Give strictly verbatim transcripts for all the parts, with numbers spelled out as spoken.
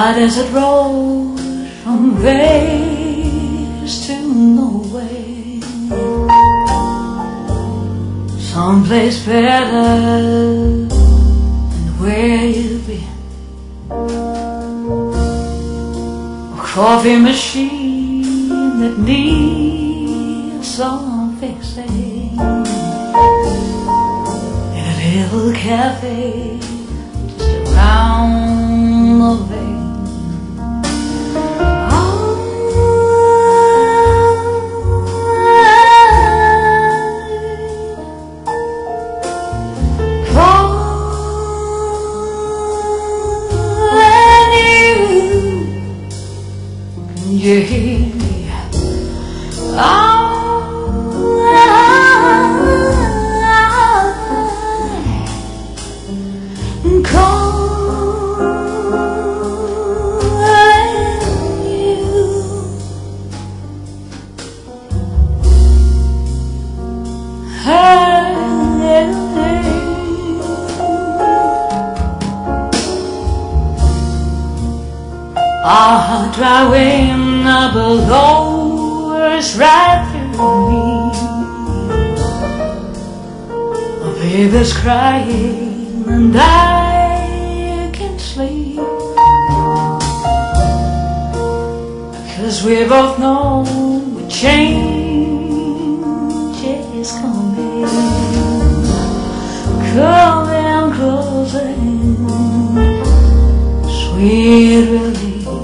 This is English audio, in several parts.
My desert road from Vegas to Norway, someplace better than where you've been. A coffee machine that needs some fixing, in a little cafe just around the bay. You hear me? Oh, I'm calling you. Hey, ah, driving up below is right through me. My baby's crying and I can't sleep, because we both know a change is coming, coming closing, sweet relief.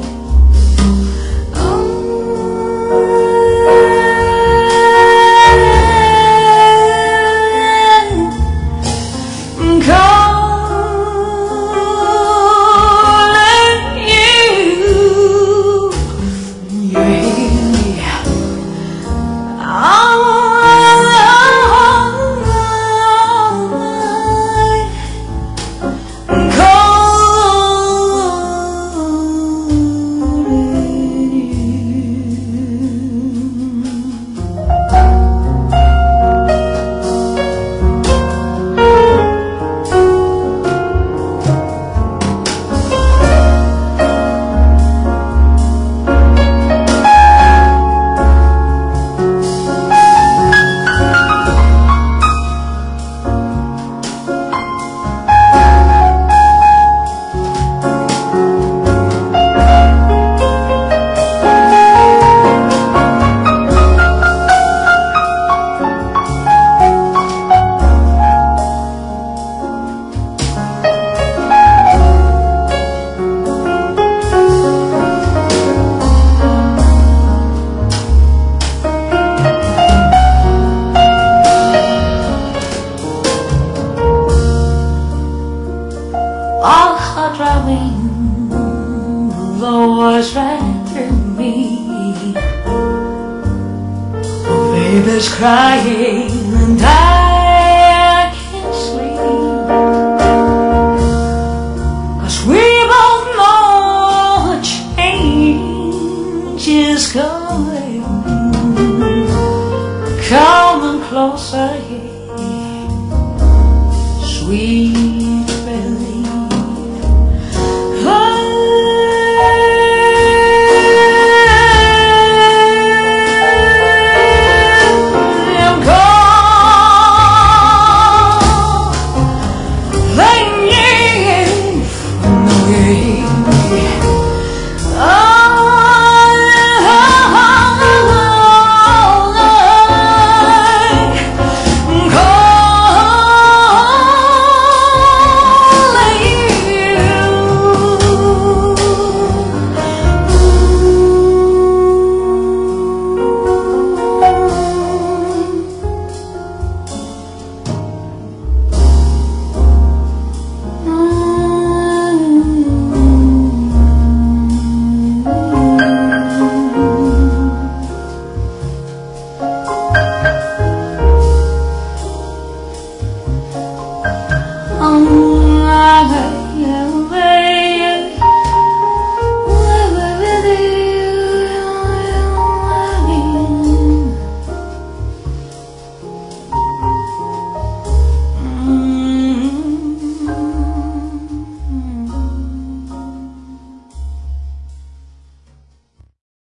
All hot driving, the was right through me. Oh, baby's crying and I can't sleep, 'cause we both know a change is coming, coming closer, yeah, sweet.